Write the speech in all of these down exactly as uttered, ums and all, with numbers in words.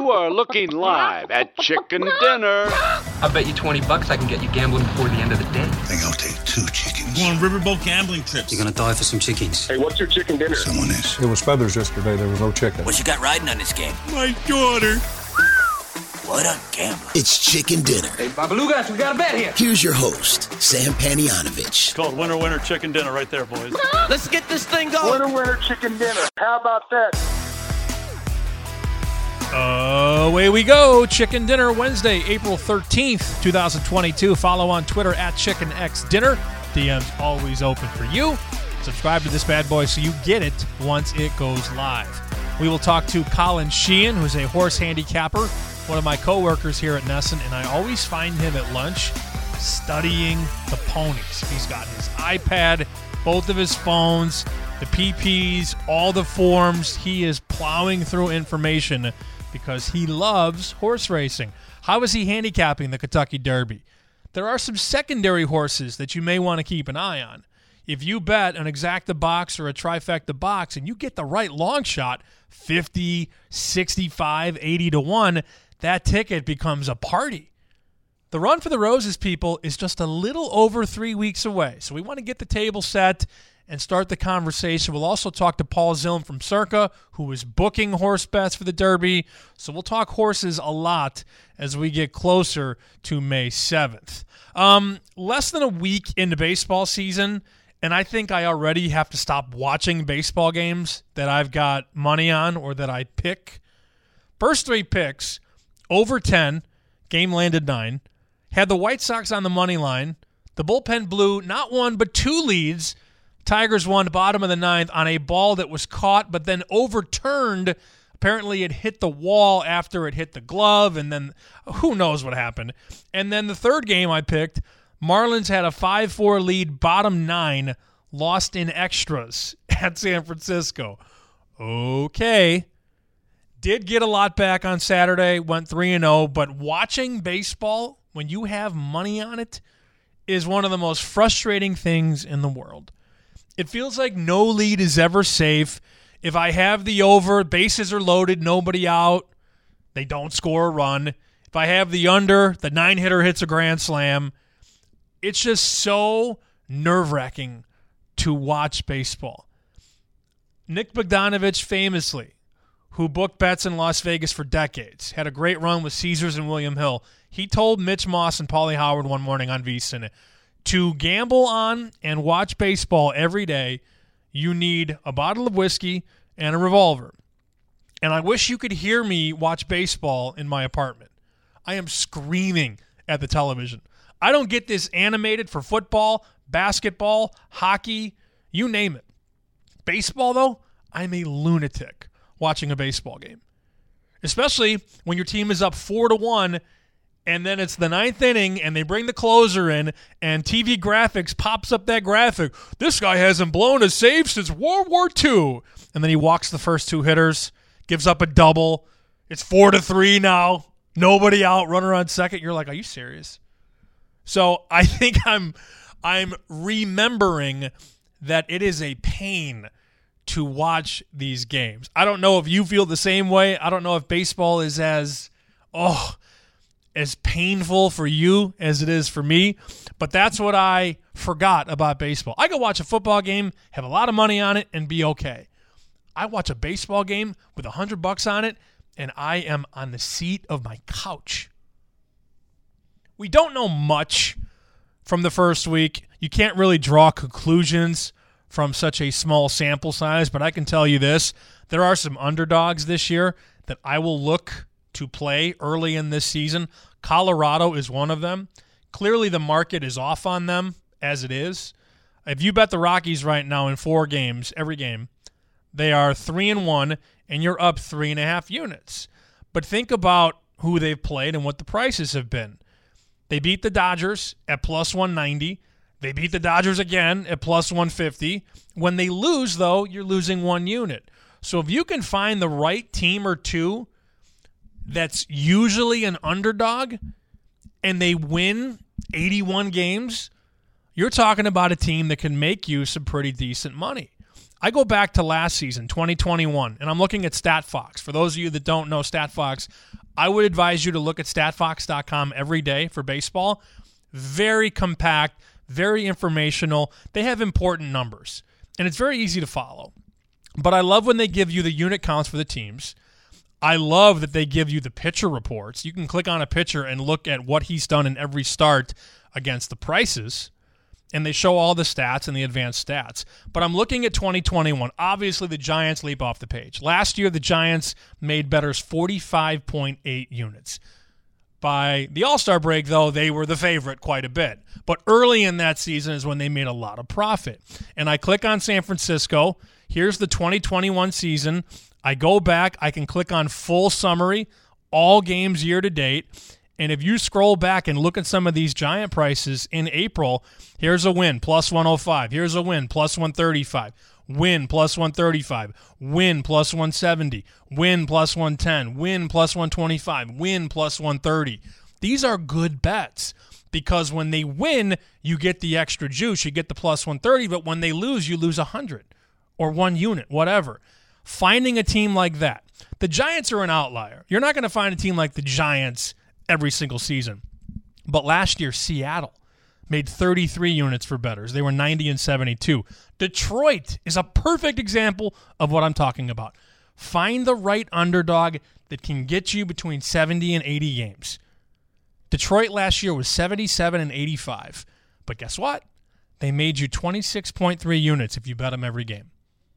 You are looking live at Chicken Dinner. I bet you twenty bucks I can get you gambling before the end of the day. I think I'll take two chickens. Go on riverboat gambling trips. You're gonna die for some chickens. Hey, what's your chicken dinner? Someone is. It was feathers yesterday. There was no chicken. What you got riding on this game? My daughter. What a gambler. It's Chicken Dinner. Hey, Babalugas, we got a bet here. Here's your host, Sam Panianovich. It's called Winner Winner Chicken Dinner right there, boys. Let's get this thing going. Winner, winner, chicken dinner. How about that? Away we go. Chicken Dinner, Wednesday, April thirteenth, twenty twenty-two. Follow on Twitter at ChickenXDinner. D Ms always open for you. Subscribe to this bad boy so you get it once it goes live. We will talk to Colin Sheehan, who's a horse handicapper, one of my coworkers here at Nesson, and I always find him at lunch studying the ponies. He's got his iPad, both of his phones, the P Ps, all the forms. He is plowing through information because he loves horse racing. How is he handicapping the Kentucky Derby? There are some secondary horses that you may want to keep an eye on. If you bet an exacta box or a trifecta box and you get the right long shot, fifty, sixty-five, eighty to one, that ticket becomes a party. The Run for the Roses, people, is just a little over three weeks away. So we want to get the table set and start the conversation. We'll also talk to Paul Zilm from Circa, who is booking horse bets for the Derby. So we'll talk horses a lot as we get closer to May seventh. Um, less than a week into baseball season, and I think I already have to stop watching baseball games that I've got money on or that I pick. First three picks, over ten, game landed nine. Had the White Sox on the money line. The bullpen blew not one but two leads. Tigers won bottom of the ninth on a ball that was caught but then overturned. Apparently it hit the wall after it hit the glove, and then who knows what happened. And then the third game I picked, Marlins had a five four lead, bottom nine, lost in extras at San Francisco. Okay. Did get a lot back on Saturday, went three and oh, but watching baseball, when you have money on it, is one of the most frustrating things in the world. It feels like no lead is ever safe. If I have the over, bases are loaded, nobody out, they don't score a run. If I have the under, the nine-hitter hits a grand slam. It's just so nerve-wracking to watch baseball. Nick Bogdanovich famously, who booked bets in Las Vegas for decades, had a great run with Caesars and William Hill. He told Mitch Moss and Paulie Howard one morning on VSiN, to gamble on and watch baseball every day, you need a bottle of whiskey and a revolver. And I wish you could hear me watch baseball in my apartment. I am screaming at the television. I don't get this animated for football, basketball, hockey, you name it. Baseball, though, I'm a lunatic watching a baseball game. Especially when your team is up four to one, and then it's the ninth inning, and they bring the closer in, and T V Graphics pops up that graphic. This guy hasn't blown a save since World War Two. And then he walks the first two hitters, gives up a double. It's four to three now. Nobody out, runner on second. You're like, are you serious? So I think I'm I'm remembering that it is a pain to watch these games. I don't know if you feel the same way. I don't know if baseball is as oh as painful for you as it is for me, but that's what I forgot about baseball. I could watch a football game, have a lot of money on it, and be okay. I watch a baseball game with a hundred bucks on it, and I am on the seat of my couch. We don't know much from the first week. You can't really draw conclusions from such a small sample size, but I can tell you this. There are some underdogs this year that I will look to play early in this season. Colorado is one of them. Clearly the market is off on them as it is. If you bet the Rockies right now in four games, every game, they are three and one, and you're up three and a half units. But think about who they've played and what the prices have been. They beat the Dodgers at plus one ninety. They beat the Dodgers again at plus one fifty. When they lose, though, you're losing one unit. So if you can find the right team or two that's usually an underdog and they win eighty-one games, you're talking about a team that can make you some pretty decent money. I go back to last season, twenty twenty-one, and I'm looking at StatFox. For those of you that don't know StatFox, I would advise you to look at stat fox dot com every day for baseball. Very compact, very informational. They have important numbers, and it's very easy to follow. But I love when they give you the unit counts for the teams. I love that they give you the pitcher reports. You can click on a pitcher and look at what he's done in every start against the prices, and they show all the stats and the advanced stats. But I'm looking at twenty twenty-one. Obviously, the Giants leap off the page. Last year, the Giants made bettors forty-five point eight units. By the All-Star break, though, they were the favorite quite a bit. But early in that season is when they made a lot of profit. And I click on San Francisco. Here's the twenty twenty-one season. I go back. I can click on full summary, all games year to date. And if you scroll back and look at some of these Giant prices in April, here's a win, plus one oh five. Here's a win, plus one thirty-five. Win, plus one thirty-five. Win, plus one seventy. Win, plus one ten. Win, plus one twenty-five. Win, plus one thirty. These are good bets because when they win, you get the extra juice. You get the plus one thirty, but when they lose, you lose one hundred or one unit, whatever. Finding a team like that. The Giants are an outlier. You're not going to find a team like the Giants every single season. But last year, Seattle made thirty-three units for bettors. They were ninety and seventy-two. Detroit is a perfect example of what I'm talking about. Find the right underdog that can get you between seventy and eighty games. Detroit last year was seventy-seven and eighty-five. But guess what? They made you twenty-six point three units if you bet them every game.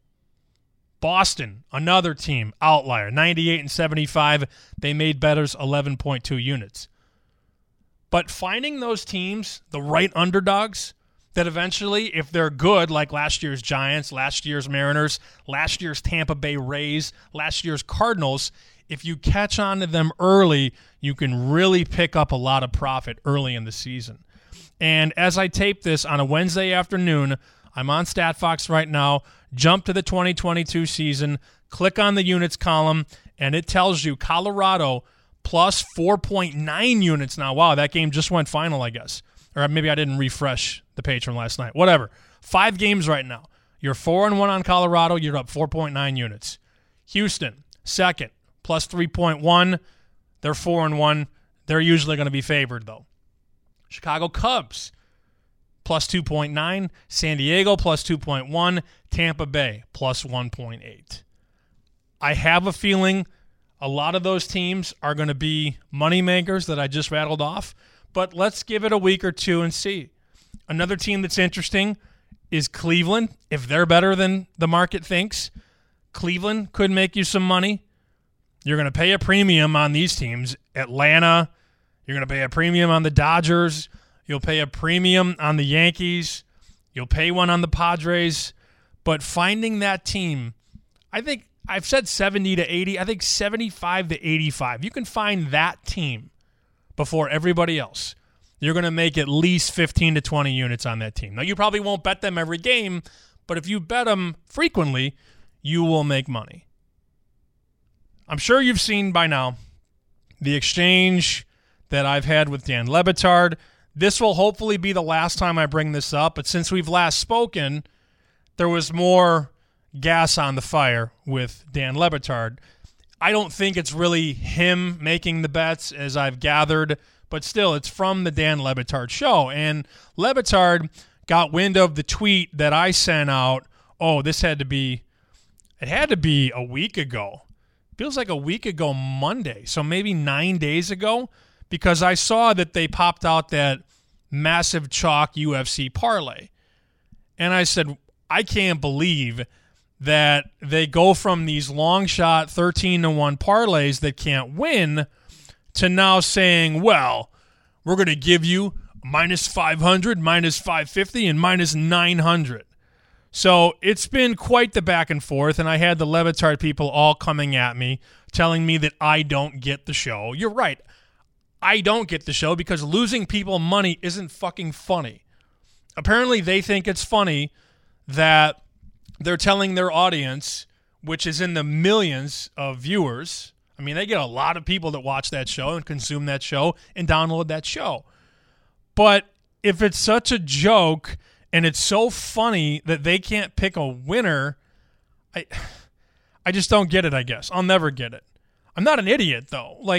Boston, another team, outlier, ninety-eight and seventy-five. They made bettors eleven point two units. But finding those teams, the right underdogs, that eventually, if they're good, like last year's Giants, last year's Mariners, last year's Tampa Bay Rays, last year's Cardinals, if you catch on to them early, you can really pick up a lot of profit early in the season. And as I tape this on a Wednesday afternoon, I'm on StatFox right now. Jump to the twenty twenty-two season, click on the units column, and it tells you Colorado plus four point nine units now. Wow, that game just went final, I guess. Or maybe I didn't refresh the page from last night. Whatever. Five games right now. You're four and one on Colorado. You're up four point nine units. Houston, second, plus three point one. They're four and one. They're usually going to be favored, though. Chicago Cubs, plus two point nine. San Diego, plus two point one. Tampa Bay, plus one point eight. I have a feeling a lot of those teams are going to be moneymakers that I just rattled off, but let's give it a week or two and see. Another team that's interesting is Cleveland. If they're better than the market thinks, Cleveland could make you some money. You're going to pay a premium on these teams. Atlanta, you're going to pay a premium on the Dodgers. You'll pay a premium on the Yankees. You'll pay one on the Padres. But finding that team, I think I've said seventy to eighty. I think seventy-five to eighty-five. You can find that team before everybody else. You're going to make at least fifteen to twenty units on that team. Now, you probably won't bet them every game, but if you bet them frequently, you will make money. I'm sure you've seen by now the exchange that I've had with Dan Le Batard. This will hopefully be the last time I bring this up, but since we've last spoken, there was more gas on the fire with Dan Le Batard. I don't think it's really him making the bets, as I've gathered, but still, it's from the Dan Le Batard show. And Le Batard got wind of the tweet that I sent out. Oh, this had to be, it had to be a week ago. Feels like a week ago Monday, so maybe nine days ago, because I saw that they popped out that massive chalk U F C parlay. And I said, I can't believe that they go from these long shot thirteen to one parlays that can't win to now saying, well, we're going to give you minus five hundred, minus five fifty, and minus nine hundred. So it's been quite the back and forth, and I had the Le Batard people all coming at me, telling me that I don't get the show. You're right. I don't get the show because losing people money isn't fucking funny. Apparently they think it's funny that they're telling their audience, which is in the millions of viewers. I mean, they get a lot of people that watch that show and consume that show and download that show. But if it's such a joke and it's so funny that they can't pick a winner, I I just don't get it, I guess. I'll never get it. I'm not an idiot, though. Like,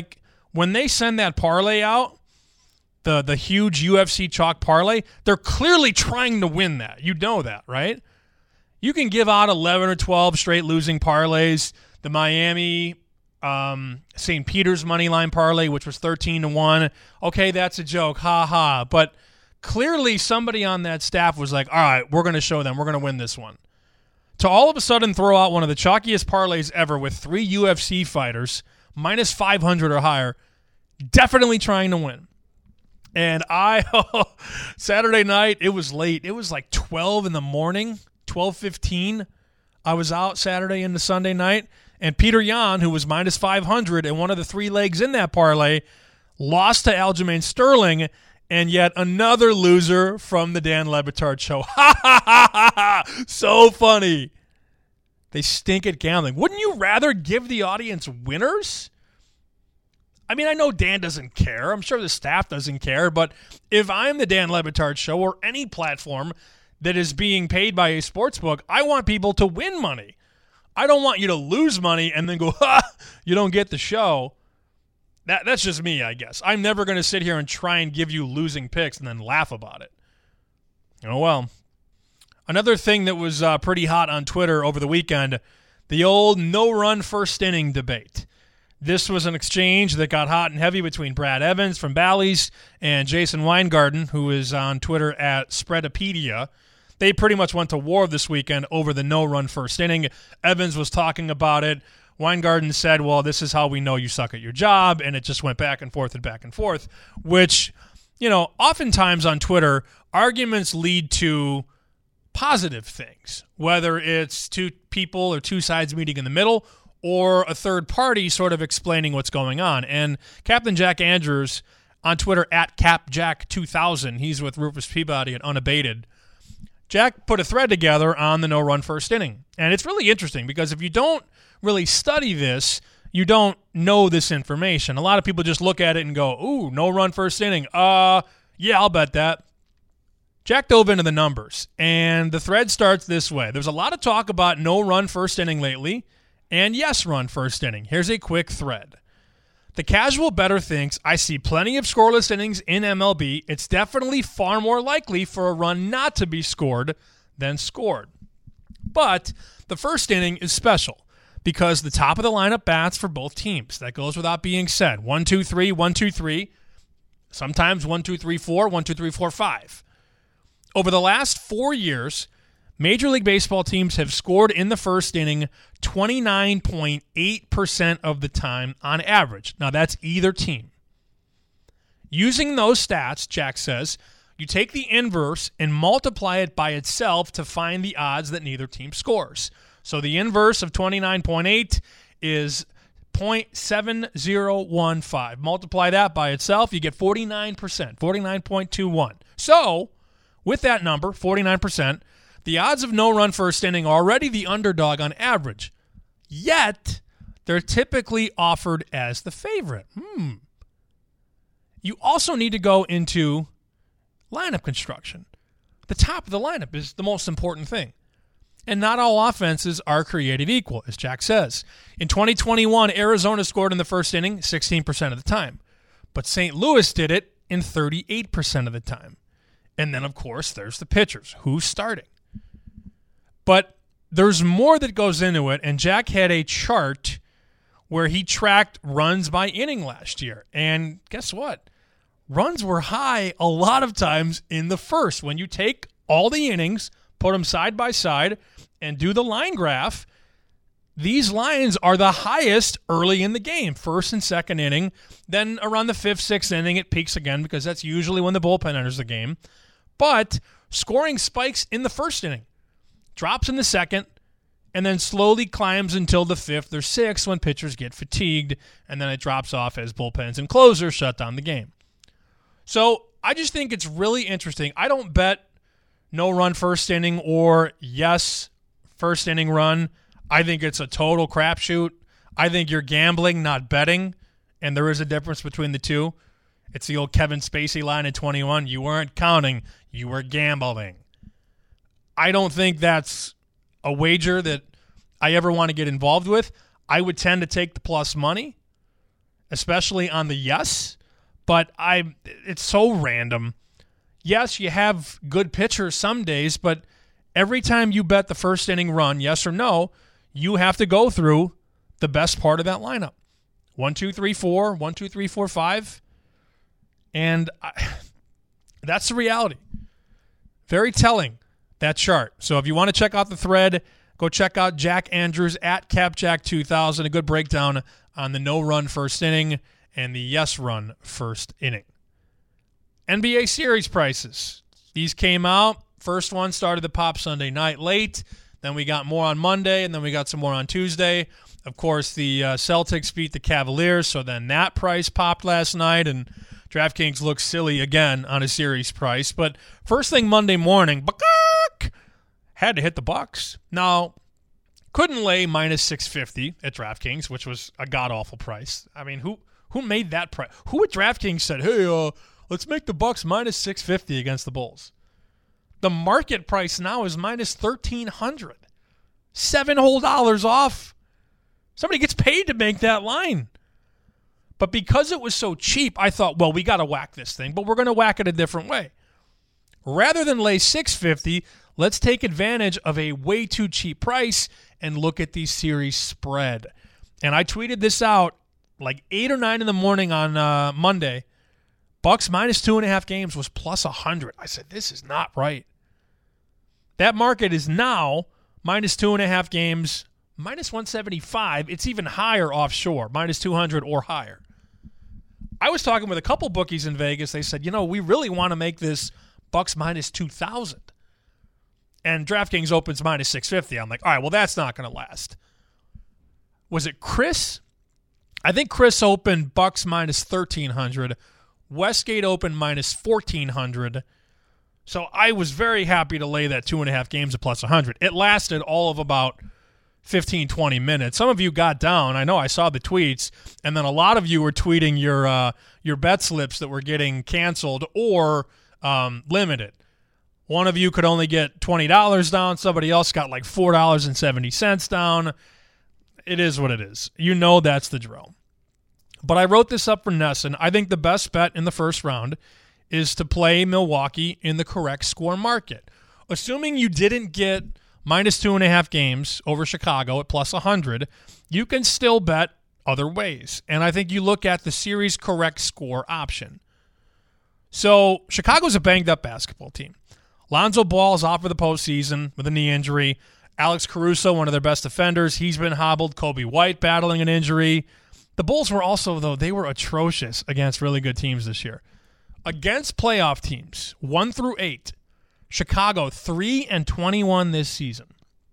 when they send that parlay out, the the huge U F C chalk parlay, they're clearly trying to win that. You know that, right? You can give out eleven or twelve straight losing parlays. The Miami um, Saint Peter's money line parlay, which was thirteen to one. Okay, that's a joke. Ha ha. But clearly somebody on that staff was like, all right, we're going to show them. We're going to win this one. To all of a sudden throw out one of the chalkiest parlays ever with three U F C fighters, minus five hundred or higher, definitely trying to win. And I, Saturday night, it was late. It was like twelve in the morning, twelve fifteen. I was out Saturday into Sunday night, and Peter Yan, who was minus five hundred and one of the three legs in that parlay, lost to Aljamain Sterling, and yet another loser from the Dan Le Batard show. Ha, ha, ha, ha, ha. So funny. They stink at gambling. Wouldn't you rather give the audience winners? I mean, I know Dan doesn't care. I'm sure the staff doesn't care. But if I'm the Dan Le Batard show or any platform that is being paid by a sportsbook, I want people to win money. I don't want you to lose money and then go, ha, you don't get the show. That That's just me, I guess. I'm never going to sit here and try and give you losing picks and then laugh about it. Oh, well. Another thing that was uh, pretty hot on Twitter over the weekend, the old no-run first inning debate. This was an exchange that got hot and heavy between Brad Evans from Bally's and Jason Weingarten, who is on Twitter at Spreadopedia. They pretty much went to war this weekend over the no-run first inning. Evans was talking about it. Weingarten said, well, this is how we know you suck at your job, and it just went back and forth and back and forth, which, you know, oftentimes on Twitter, arguments lead to positive things, whether it's two people or two sides meeting in the middle or a third party sort of explaining what's going on. And Captain Jack Andrews on Twitter at Cap Jack two thousand, he's with Rufus Peabody at Unabated. Jack put a thread together on the no-run first inning. And it's really interesting because if you don't really study this, you don't know this information. A lot of people just look at it and go, ooh, no-run first inning. Uh, yeah, I'll bet that. Jack dove into the numbers, and the thread starts this way. There's a lot of talk about no-run first inning lately, and yes-run first inning. Here's a quick thread. The casual bettor thinks, I see plenty of scoreless innings in M L B. It's definitely far more likely for a run not to be scored than scored. But the first inning is special because the top of the lineup bats for both teams. That goes without being said. One, two, three, one, two, three. Sometimes one, two, three, four, one, two, three, four, five. Over the last four years, Major League Baseball teams have scored in the first inning twenty-nine point eight percent of the time on average. Now, that's either team. Using those stats, Jack says, you take the inverse and multiply it by itself to find the odds that neither team scores. So the inverse of twenty-nine point eight is zero point seven zero one five. Multiply that by itself, you get forty-nine percent, forty-nine point two one. So, with that number, forty-nine percent, the odds of no-run first inning are already the underdog on average. Yet, they're typically offered as the favorite. Hmm. You also need to go into lineup construction. The top of the lineup is the most important thing. And not all offenses are created equal, as Jack says. In twenty twenty-one, Arizona scored in the first inning sixteen percent of the time. But Saint Louis did it in thirty-eight percent of the time. And then, of course, there's the pitchers. Who's starting? But there's more that goes into it, and Jack had a chart where he tracked runs by inning last year. And guess what? Runs were high a lot of times in the first. When you take all the innings, put them side by side, and do the line graph, these lines are the highest early in the game, first and second inning. Then around the fifth, sixth inning, it peaks again because that's usually when the bullpen enters the game. But scoring spikes in the first inning, drops in the second, and then slowly climbs until the fifth or sixth when pitchers get fatigued, and then it drops off as bullpens and closers shut down the game. So I just think it's really interesting. I don't bet no-run first inning or yes first inning run. I think it's a total crapshoot. I think you're gambling, not betting, and there is a difference between the two. It's the old Kevin Spacey line in twenty-one. You weren't counting, you were gambling. I don't think that's a wager that I ever want to get involved with. I would tend to take the plus money. especially on the yes, but I it's so random. Yes, you have good pitchers some days, but every time you bet the first inning run, yes or no, you have to go through the best part of that lineup. One, two, three, four, one, two, three, four, five. And I, that's the reality. Very telling, that chart. So if you want to check out the thread, go check out Jack Andrews at Capjack two thousand, a good breakdown on the no-run first inning and the yes-run first inning. N B A series prices. These came out. First one started to pop Sunday night late. Then we got more on Monday, and then we got some more on Tuesday. Of course, the uh, Celtics beat the Cavaliers, so then that price popped last night, and DraftKings looks silly again on a series price. But first thing Monday morning, had to hit the Bucks. Now, couldn't lay minus six fifty at DraftKings, which was a god-awful price. I mean, who who made that price? Who at DraftKings said, hey, uh, let's make the Bucks minus six fifty against the Bulls? The market price now is minus thirteen hundred. Seven whole dollars off. Somebody gets paid to make that line. But because it was so cheap, I thought, well, we got to whack this thing, but we're going to whack it a different way. Rather than lay six fifty, let's take advantage of a way too cheap price and look at the series spread. And I tweeted this out like eight or nine in the morning on uh, Monday. Bucks minus two and a half games was plus one hundred. I said, this is not right. That market is now minus two and a half games, minus one seventy-five. It's even higher offshore, minus two hundred or higher. I was talking with a couple bookies in Vegas. They said, you know, we really want to make this Bucks minus two thousand. And DraftKings opens minus six fifty. I'm like, all right, well, that's not going to last. Was it Chris? I think Chris opened Bucks minus thirteen hundred. Westgate opened minus fourteen hundred. So I was very happy to lay that two and a half games at plus one hundred. It lasted all of about fifteen, twenty minutes. Some of you got down. I know I saw the tweets. And then a lot of you were tweeting your uh, your bet slips that were getting canceled or um, limited. One of you could only get twenty dollars down. Somebody else got like four dollars and seventy cents down. It is what it is. You know that's the drill. But I wrote this up for Nesson. I think the best bet in the first round is to play Milwaukee in the correct score market. Assuming you didn't get minus two and a half games over Chicago at plus one hundred, you can still bet other ways. And I think you look at the series correct score option. So Chicago's a banged-up basketball team. Lonzo Ball is out for the postseason with a knee injury. Alex Caruso, one of their best defenders, he's been hobbled. Kobe White battling an injury. The Bulls were also, though, they were atrocious against really good teams this year. Against playoff teams, one through eight, Chicago three and twenty-one this season.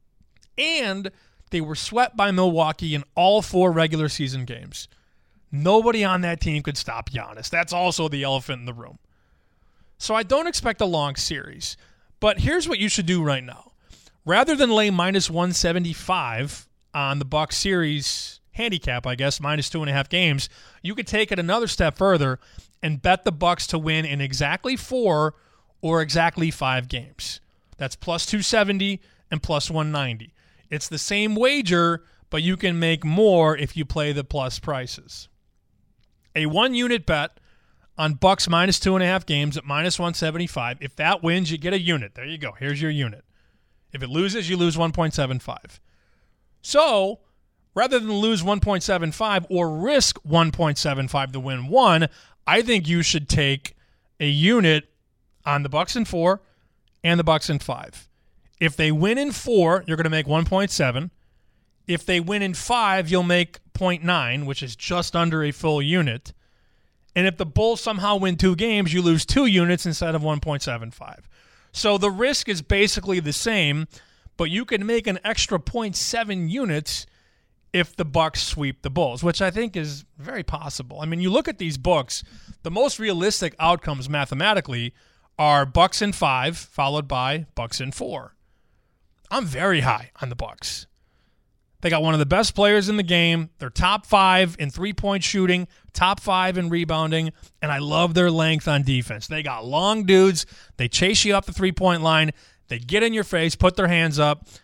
And they were swept by Milwaukee in all four regular season games. Nobody on that team could stop Giannis. That's also the elephant in the room. So I don't expect a long series. But here's what you should do right now. Rather than lay minus one seventy-five on the Bucks series handicap, I guess, minus two and a half games, you could take it another step further and bet the Bucks to win in exactly four or exactly five games. That's plus two seventy and plus one ninety. It's the same wager, but you can make more if you play the plus prices. A one-unit bet on Bucks minus two and a half games at minus one seventy-five. If that wins, you get a unit. There you go. Here's your unit. If it loses, you lose one point seven five. So, rather than lose one point seven five or risk one point seven five to win one, I think you should take a unit on the Bucks in four and the Bucks in five. If they win in four, you're going to make one point seven. If they win in five, you'll make zero point nine, which is just under a full unit. And if the Bulls somehow win two games, you lose two units instead of one point seven five. So the risk is basically the same, but you can make an extra zero point seven units if the Bucks sweep the Bulls, which I think is very possible. I mean, you look at these books, the most realistic outcomes mathematically are Bucks in five, followed by Bucks in four. I'm very high on the Bucks. They got one of the best players in the game. They're top five in three-point shooting, top five in rebounding, and I love their length on defense. They got long dudes. They chase you up the three-point line. They get in your face, put their hands up.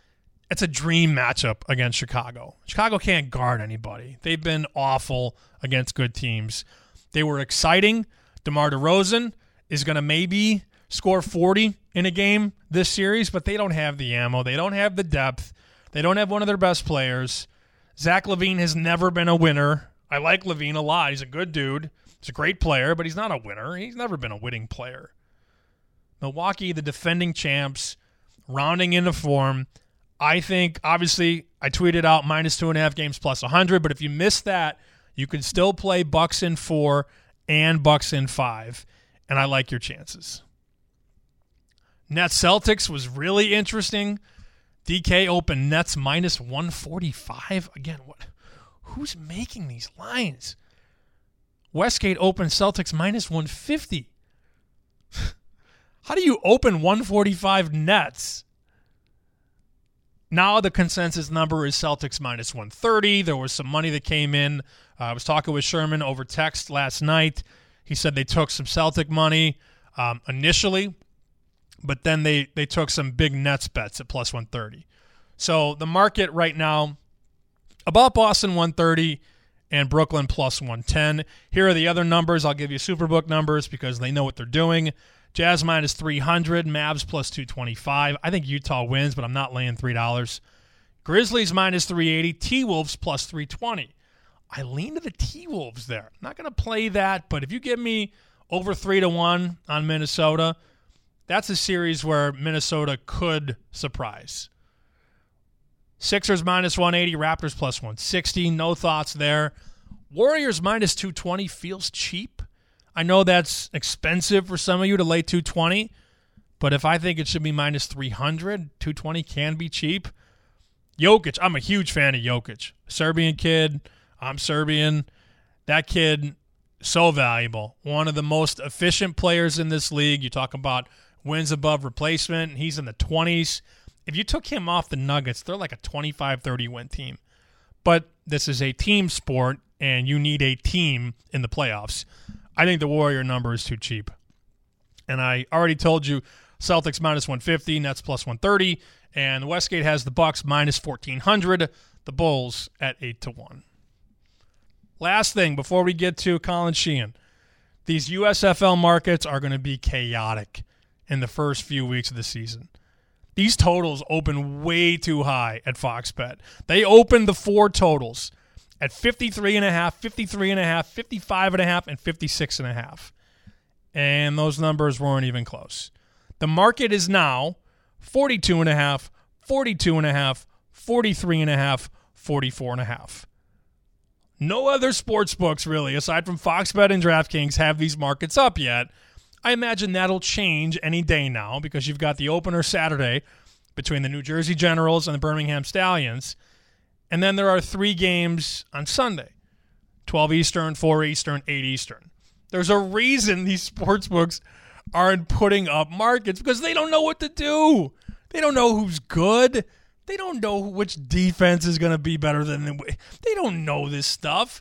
it's a dream matchup against Chicago. Chicago can't guard anybody. They've been awful against good teams. They were exciting. DeMar DeRozan is going to maybe score forty in a game this series, but they don't have the ammo. They don't have the depth. They don't have one of their best players. Zach LaVine has never been a winner. I like LaVine a lot. He's a good dude. He's a great player, but he's not a winner. He's never been a winning player. Milwaukee, the defending champs, rounding into form. I think, obviously, I tweeted out minus two and a half games plus one hundred, but if you missed that, you can still play Bucks in four and Bucks in five, and I like your chances. Nets Celtics was really interesting. D K opened Nets minus one forty-five. Again, what? Who's making these lines? Westgate opened Celtics minus one fifty. How do you open one forty-five Nets? Now the consensus number is Celtics minus one thirty. There was some money that came in. Uh, I was talking with Sherman over text last night. He said they took some Celtic money um, initially, but then they, they took some big Nets bets at plus one thirty. So the market right now, about Boston one thirty and Brooklyn plus one ten. Here are the other numbers. I'll give you Superbook numbers because they know what they're doing. Jazz minus three hundred, Mavs plus two twenty-five. I think Utah wins, but I'm not laying three dollars. Grizzlies minus three eighty, T-Wolves plus three twenty. I lean to the T-Wolves there. I'm not going to play that, but if you give me over three to one on Minnesota, that's a series where Minnesota could surprise. Sixers minus one eighty, Raptors plus one sixty. No thoughts there. Warriors minus two twenty feels cheap. I know that's expensive for some of you to lay two twenty, but if I think it should be minus three hundred, two twenty can be cheap. Jokic, I'm a huge fan of Jokic. Serbian kid, I'm Serbian. That kid, so valuable. One of the most efficient players in this league. You talk about wins above replacement. He's in the twenties. If you took him off the Nuggets, they're like a twenty-five thirty win team. But this is a team sport, and you need a team in the playoffs. I think the Warrior number is too cheap. And I already told you Celtics minus one fifty, Nets plus one thirty, and Westgate has the Bucks minus fourteen hundred, the Bulls at eight to one. Last thing before we get to Colin Sheehan, these U S F L markets are going to be chaotic in the first few weeks of the season. These totals open way too high at Fox Bet. They opened the four totals at fifty-three and a half, fifty-three and a half, fifty-five and a half, and fifty-six and a half. And those numbers weren't even close. The market is now forty-two and a half, forty-two and a half, forty-three and a half, forty-four and a half. No other sports books, really, aside from Fox Bet and DraftKings, have these markets up yet. I imagine that'll change any day now because you've got the opener Saturday between the New Jersey Generals and the Birmingham Stallions. And then there are three games on Sunday, twelve Eastern, four Eastern, eight Eastern. There's a reason these sports books aren't putting up markets because they don't know what to do. They don't know who's good. They don't know which defense is going to be better than them. They don't know this stuff.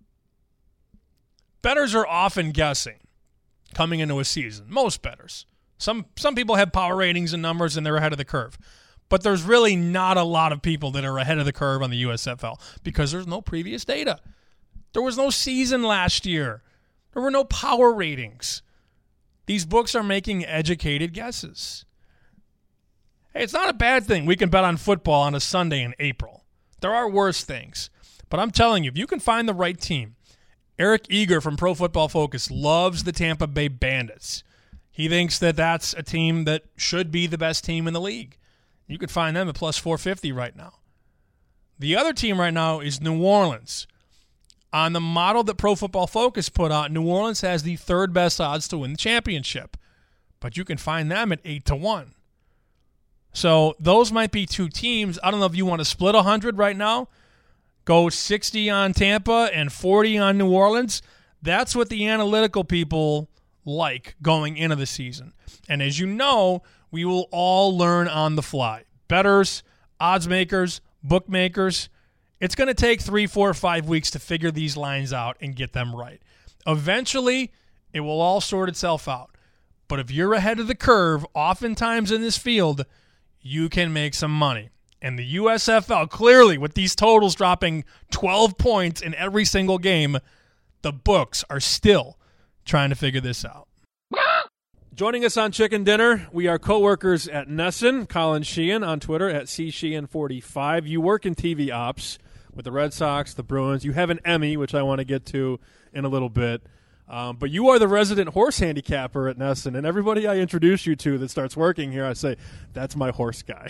Bettors are often guessing coming into a season. Most bettors. Some some people have power ratings and numbers and they're ahead of the curve. But there's really not a lot of people that are ahead of the curve on the U S F L because there's no previous data. There was no season last year. There were no power ratings. These books are making educated guesses. Hey, it's not a bad thing we can bet on football on a Sunday in April. There are worse things. But I'm telling you, if you can find the right team, Eric Eager from Pro Football Focus loves the Tampa Bay Bandits. He thinks that that's a team that should be the best team in the league. You could find them at plus four fifty right now. The other team right now is New Orleans. On the model that Pro Football Focus put out, New Orleans has the third best odds to win the championship. But you can find them at eight to one. So those might be two teams. I don't know if you want to split one hundred right now. Go sixty on Tampa and forty on New Orleans. That's what the analytical people like going into the season. And as you know, we will all learn on the fly. Bettors, odds makers, bookmakers. It's going to take three, four, five weeks to figure these lines out and get them right. Eventually, it will all sort itself out. But if you're ahead of the curve, oftentimes in this field, you can make some money. And the U S F L, clearly, with these totals dropping twelve points in every single game, the books are still trying to figure this out. Joining us on Chicken Dinner, we are co-workers at Nesson. Colin Sheehan on Twitter at C Sheehan forty-five. You work in T V ops with the Red Sox, the Bruins. You have an Emmy, which I want to get to in a little bit. Um, but you are the resident horse handicapper at Nesson, and everybody I introduce you to that starts working here, I say, that's my horse guy.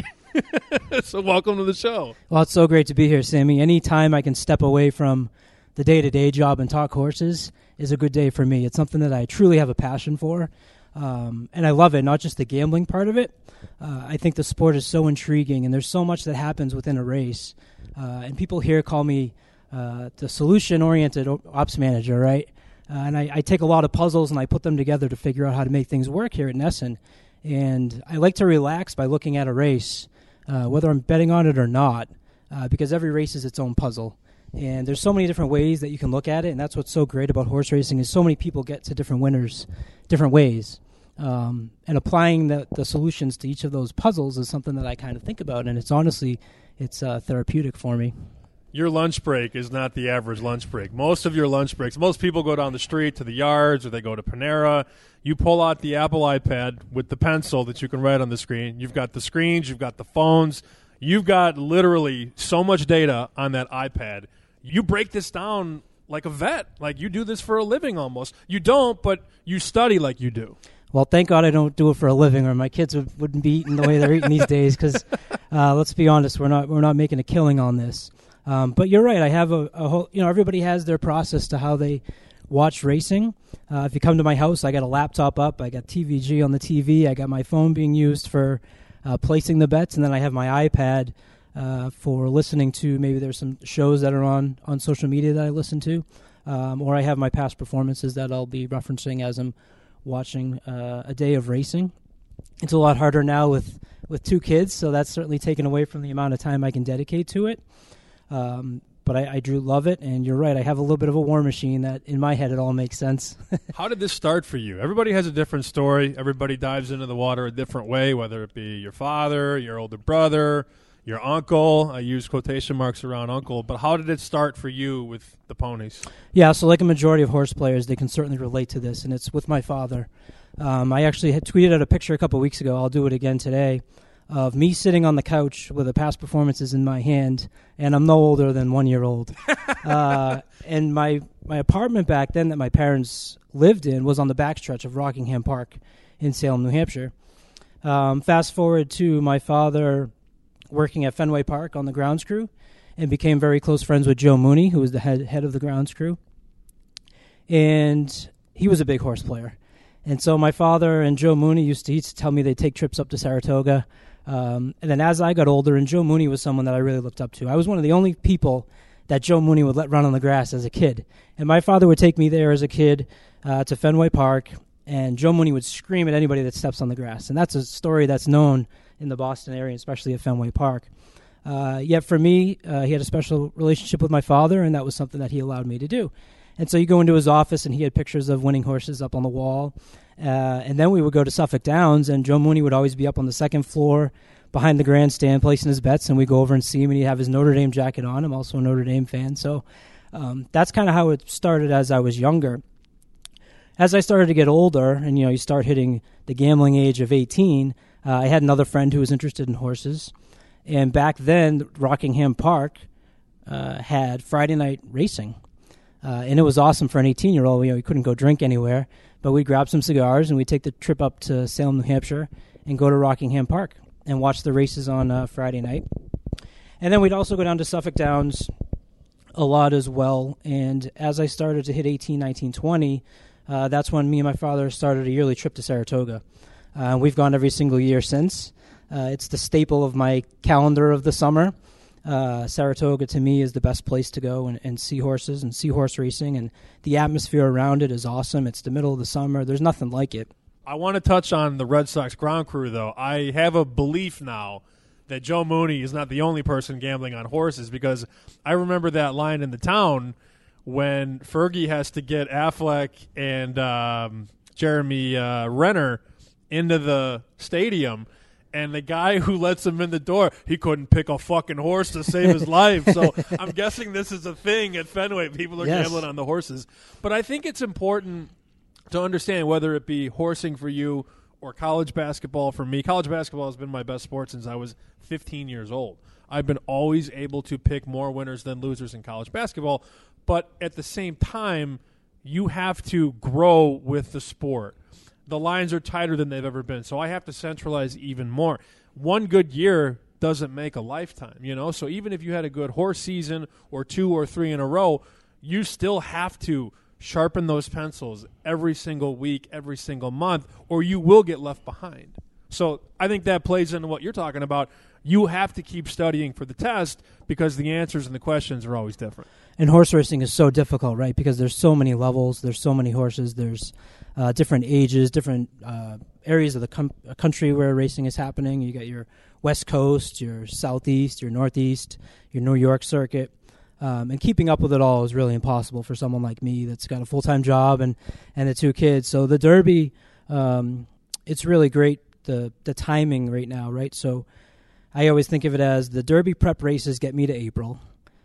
So welcome to the show. Well, it's so great to be here, Sammy. Anytime I can step away from the day-to-day job and talk horses is a good day for me. It's something that I truly have a passion for, um, and I love it, not just the gambling part of it. Uh, I think the sport is so intriguing, and there's so much that happens within a race. Uh, and people here call me uh, the solution-oriented ops manager, right? Uh, and I, I take a lot of puzzles and I put them together to figure out how to make things work here at Nesson. And I like to relax by looking at a race, uh, whether I'm betting on it or not, uh, because every race is its own puzzle. And there's so many different ways that you can look at it, and that's what's so great about horse racing is so many people get to different winners different ways. Um, and applying the, the solutions to each of those puzzles is something that I kind of think about, and it's honestly, it's uh, therapeutic for me. Your lunch break is not the average lunch break. Most of your lunch breaks, most people go down the street to the yards or they go to Panera. You pull out the Apple iPad with the pencil that you can write on the screen. You've got the screens, you've got the phones. You've got literally so much data on that iPad. You break this down like a vet. Like you do this for a living almost. You don't, but you study like you do. Well, thank God I don't do it for a living, or my kids would, wouldn't be eating the way they're eating these days. Because uh, let's be honest, we're not we're not making a killing on this. Um, but you're right. I have a, a whole. You know, everybody has their process to how they watch racing. Uh, if you come to my house, I got a laptop up. I got T V G on the T V. I got my phone being used for uh, placing the bets, and then I have my iPad uh, for listening to. Maybe there's some shows that are on on social media that I listen to, um, or I have my past performances that I'll be referencing as I'm watching uh, a day of racing. It's a lot harder now with, with two kids, so that's certainly taken away from the amount of time I can dedicate to it. Um, but I, I do love it, and you're right. I have a little bit of a war machine that in my head it all makes sense. How did this start for you? Everybody has a different story. Everybody dives into the water a different way, whether it be your father, your older brother, your uncle. I use quotation marks around uncle. But how did it start for you with the ponies? Yeah, so like a majority of horse players, they can certainly relate to this, and it's with my father. Um, I actually had tweeted out a picture a couple weeks ago. I'll do it again today, of me sitting on the couch with the past performances in my hand, and I'm no older than one year old. uh, and my my apartment back then that my parents lived in was on the backstretch of Rockingham Park in Salem, New Hampshire. Um, fast forward to my father working at Fenway Park on the grounds crew, and became very close friends with Joe Mooney, who was the head head of the grounds crew. And he was a big horse player. And so my father and Joe Mooney used to, he used to tell me they'd take trips up to Saratoga. Um, and then as I got older, and Joe Mooney was someone that I really looked up to. I was one of the only people that Joe Mooney would let run on the grass as a kid. And my father would take me there as a kid uh, to Fenway Park, and Joe Mooney would scream at anybody that steps on the grass. And that's a story that's known in the Boston area, especially at Fenway Park. Uh, yet for me, uh, he had a special relationship with my father, and that was something that he allowed me to do. And so you go into his office, and he had pictures of winning horses up on the wall. Uh, and then we would go to Suffolk Downs, and Joe Mooney would always be up on the second floor behind the grandstand placing his bets, and we'd go over and see him, and he'd have his Notre Dame jacket on. I'm also a Notre Dame fan. So um, that's kind of how it started as I was younger. As I started to get older, and you know, you start hitting the gambling age of eighteen, uh, I had another friend who was interested in horses. And back then, Rockingham Park uh, had Friday night racing. Uh, and it was awesome for an eighteen-year-old. You know, we couldn't go drink anywhere, but we'd grab some cigars and we'd take the trip up to Salem, New Hampshire, and go to Rockingham Park and watch the races on uh, Friday night. And then we'd also go down to Suffolk Downs a lot as well. And as I started to hit eighteen, nineteen, twenty, uh, that's when me and my father started a yearly trip to Saratoga. Uh, we've gone every single year since. Uh, it's the staple of my calendar of the summer. Uh, Saratoga, to me, is the best place to go and, and see horses and see horse racing, and the atmosphere around it is awesome. It's the middle of the summer. There's nothing like it. I want to touch on the Red Sox ground crew, though. I have a belief now that Joe Mooney is not the only person gambling on horses, because I remember that line in The Town when Fergie has to get Affleck and um, Jeremy uh, Renner into the stadium, And the guy who lets him in the door, he couldn't pick a fucking horse to save his life. So I'm guessing this is a thing at Fenway. People are yes. gambling on the horses. But I think it's important to understand whether it be horsing for you or college basketball for me. College basketball has been my best sport since I was fifteen years old. I've been always able to pick more winners than losers in college basketball. But at the same time, you have to grow with the sport. The lines are tighter than they've ever been, so I have to centralize even more. One good year doesn't make a lifetime, you know? So even if you had a good horse season or two or three in a row, you still have to sharpen those pencils every single week, every single month, or you will get left behind. So I think that plays into what you're talking about. You have to keep studying for the test because the answers and the questions are always different. And horse racing is so difficult, right? Because there's so many levels, there's so many horses, there's uh, different ages, different uh, areas of the com- country where racing is happening. You got your West Coast, your Southeast, your Northeast, your New York circuit. Um, and keeping up with it all is really impossible for someone like me that's got a full-time job and, and the two kids. So the Derby, um, it's really great, the the timing right now, right? So I always think of it as the Derby prep races get me to April.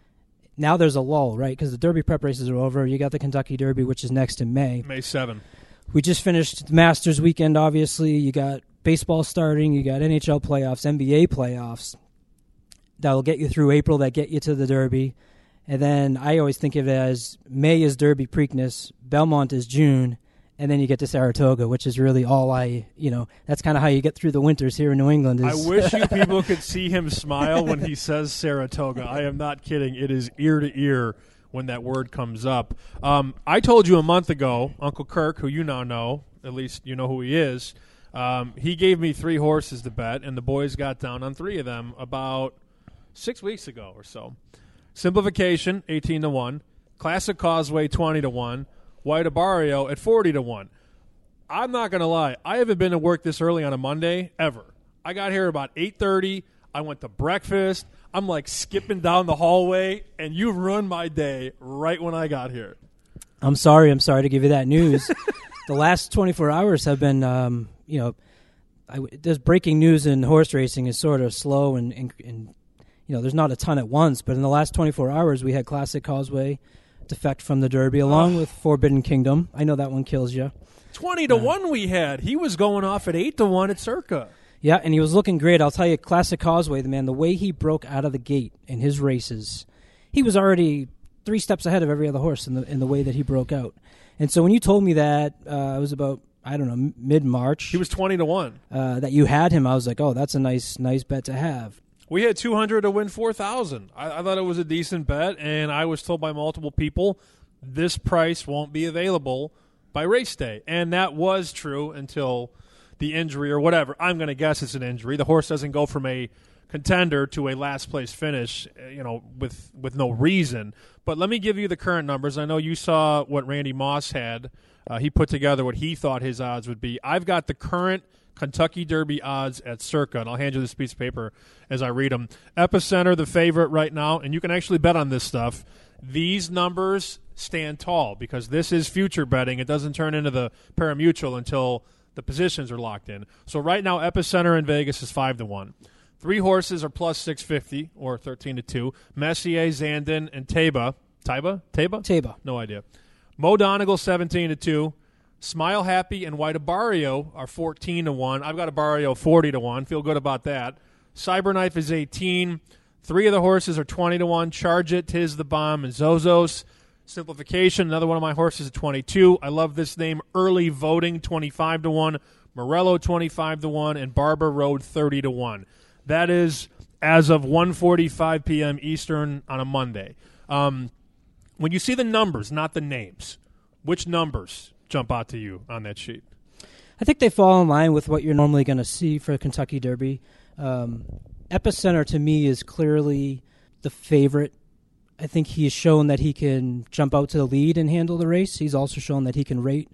Now there's a lull, right? Because the Derby prep races are over. You got the Kentucky Derby, which is next in May. May seventh. We just finished the Masters weekend, obviously. You got baseball starting. You got N H L playoffs, N B A playoffs. That'll get you through April. That get you to the Derby. And then I always think of it as May is Derby Preakness, Belmont is June, and then you get to Saratoga, which is really all I, you know, that's kind of how you get through the winters here in New England. Is I wish you people could see him smile when he says Saratoga. I am not kidding. It is ear to ear when that word comes up. Um, I told you a month ago, Uncle Kirk, who you now know, at least you know who he is, um, he gave me three horses to bet, and the boys got down on three of them about six weeks ago or so. Simplification, eighteen to one. Classic Causeway, twenty to one. White Abarrio at forty to one. I'm not going to lie. I haven't been to work this early on a Monday ever. I got here about eight thirty. I went to breakfast. I'm like skipping down the hallway, and you ruined my day right when I got here. I'm sorry. I'm sorry to give you that news. The last twenty-four hours have been, um, you know, I, there's breaking news in horse racing is sort of slow and, and, and you know, there's not a ton at once, but in the last twenty-four hours, we had Classic Causeway defect from the Derby, along oh. with Forbidden Kingdom. I know that one kills you. twenty to one we had. He was going off at eight to one at Circa. Yeah, and he was looking great. I'll tell you, Classic Causeway, the man, the way he broke out of the gate in his races, he was already three steps ahead of every other horse in the in the way that he broke out. And so when you told me that, uh, it was about, I don't know, mid-March. He was twenty to one. Uh, that you had him, I was like, oh, that's a nice nice bet to have. We had two hundred to win four thousand. I, I thought it was a decent bet, and I was told by multiple people this price won't be available by race day. And that was true until the injury or whatever. I'm going to guess it's an injury. The horse doesn't go from a contender to a last-place finish, you know, with, with no reason. But let me give you the current numbers. I know you saw what Randy Moss had. Uh, he put together what he thought his odds would be. I've got the current Kentucky Derby odds at Circa, and I'll hand you this piece of paper as I read them. Epicenter, the favorite right now, and you can actually bet on this stuff. These numbers stand tall because this is future betting. It doesn't turn into the pari-mutuel until the positions are locked in. So right now, Epicenter in Vegas is five to one. Three horses are plus six fifty or thirteen to two. Messier, Zandon, and Taiba. Taiba? Taiba? Taiba. No idea. Mo Donegal, seventeen to two. Smile Happy and White Abarrio are fourteen to one. I've got Abarrio forty to one. Feel good about that. Cyberknife is eighteen. Three of the horses are twenty to one. Charge It, Tiz the Bomb, and Zozos. Simplification, another one of my horses at twenty-two. I love this name. Early Voting, twenty-five to one. Morello, twenty-five to one. And Barber Road, thirty to one. That is as of one forty-five p.m. Eastern on a Monday. Um, when you see the numbers, not the names, which numbers jump out to you on that sheet? I think they fall in line with what you're normally going to see for a Kentucky Derby. Um, Epicenter, to me, is clearly the favorite. I think he has shown that he can jump out to the lead and handle the race. He's also shown that he can rate